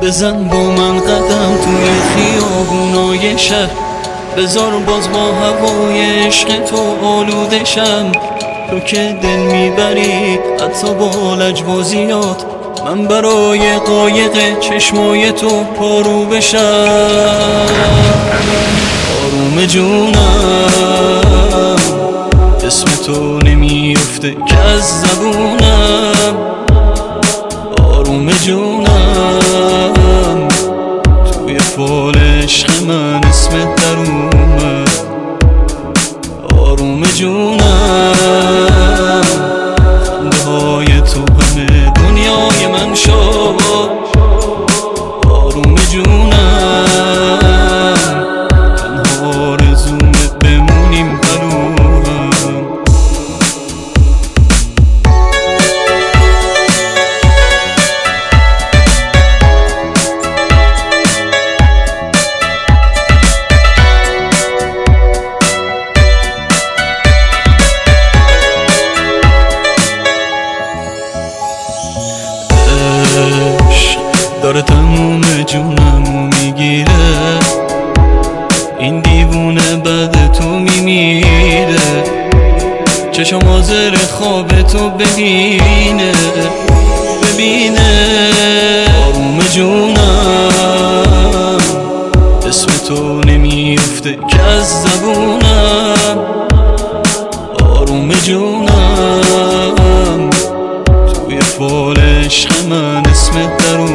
بزن با من قدم توی خیابونای شهر، بذار باز با هوای عشق تو آلوده شم. تو که دل میبری حتی با لجبازیات، من برای قایق چشمای تو پارو بشم. آروم جونم اسم تو نمیفته که از زبونم. آروم جونم توی فال عشق من اسمت در اومد. آروم جونم خنده های تو همه دنیای من شد. آروم جونم تنها آرزومت بمونیم هنوز. داره تموم جونمو میگیره، این دیوونه بعد تو میمیره. چشم حاضر خواب تو ببینه. آروم جونم اسم تو نمیفته که از زبونم. آروم جونم توی فال عشق من اسمت در اومد.